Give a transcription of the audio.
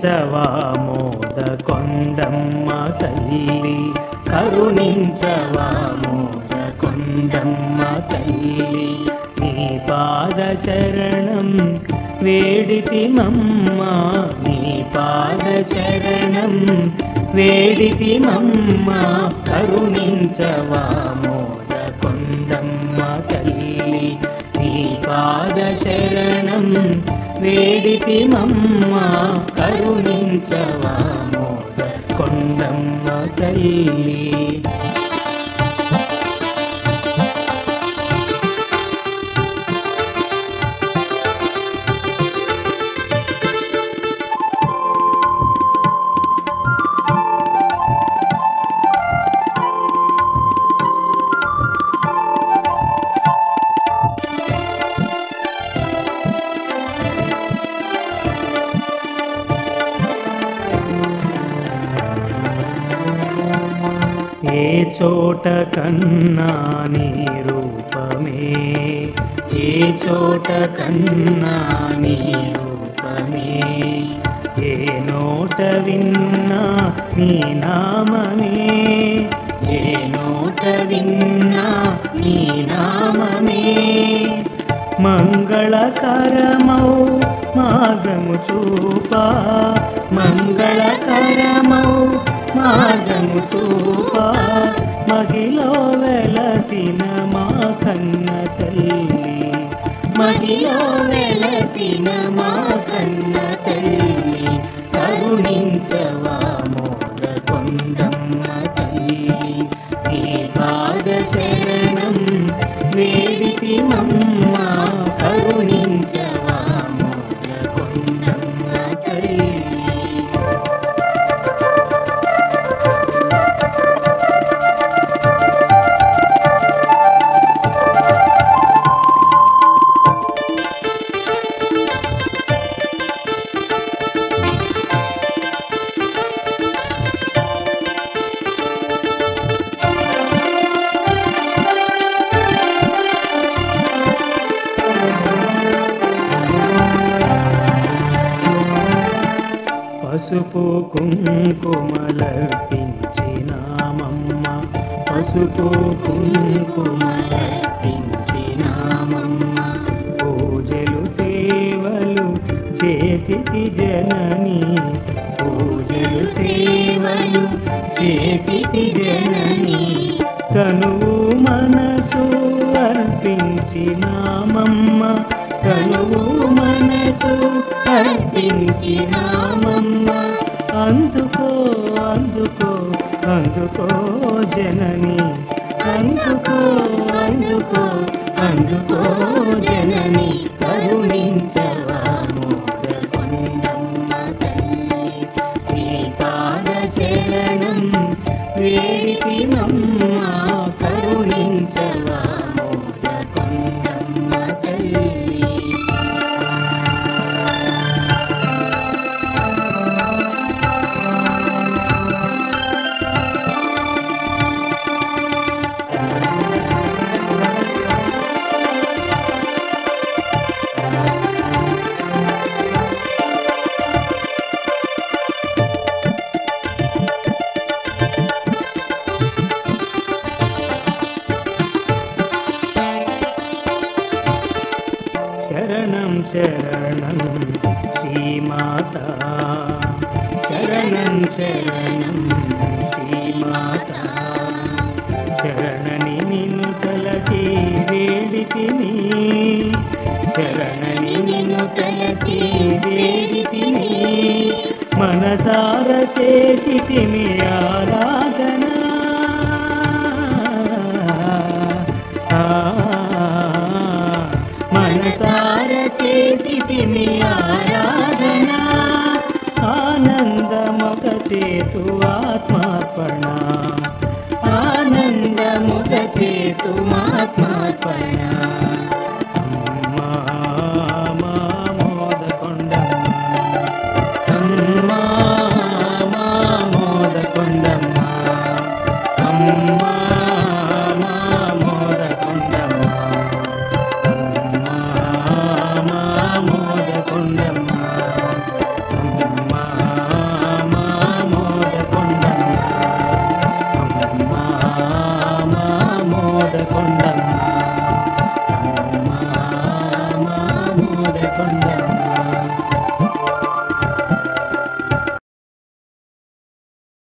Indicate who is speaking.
Speaker 1: కరుణించవా మోద కొండమ్మ తల్లి, కరుణించవా మోద కొండమ్మ తల్లి. నీ పాద శరణం వేడితిమమ్మ, నీ పాద శరణం వేడితిమమ్మ, కరుణించవా మోద కొండమ్మ తల్లి. నీ పాద శరణం వేడితిమమ్మ, కరుణించవా మోద కొండమ్మ తల్లి. ఏ చోట కన్నా నీ రూపమే, ఏ చోట కన్నా నీ రూపమే, ఏ నోట విన్నా నీ నామమే, ఏ నోట విన్నా నీ నామమే. మంగళకరమౌ మార్గము చూపా, మంగళకరమౌ మార్గము చూపా, మహిలో వెలసిన మా కన్న తల్లి, మహిలో వెలసిన మా కన్న తల్లి. కరుణించవా మోద కొండమ్మ తల్లి. నీ పాద శరణం వేడితిమమ్మ, కరుణించవా మోద కొండమ్మ తల్లి. పసుపు కుంకుమలర్పించినామమ్మ, పసుపు కుంకుమలర్పించినామమ్మ, పూజలు సేవలు చేసితి జనని, పూజలు సేవలు చేసితి జనని. తనువు మనసు అర్పించినామమ్మ, తనువు మనసు అర్పించినామమ్మ. అందుకో అందుకో అందుకో జనని, అందుకో అందుకో అందుకో జనని. కరుణించవా మోద కొండమ్మ తల్లి. నీ పాద శరణం వేడితిమమ్మ, కరుణించవా మోద కొండమ్మ తల్లి. శరణం శరణం శ్రీమాత, శరణం శరణం శ్రీమాత. శరణని నిన్ను తలచి వేడితిని, శరణని నిన్ను తలచి వేడితిని. మనసార చేసితిని ఆరాధన, మనసార చేసితిని ఆరాధన. ఆనందముగ సేతు ఆత్మార్పణ, ఆనందముగ సేతు ఆత్మార్పణ.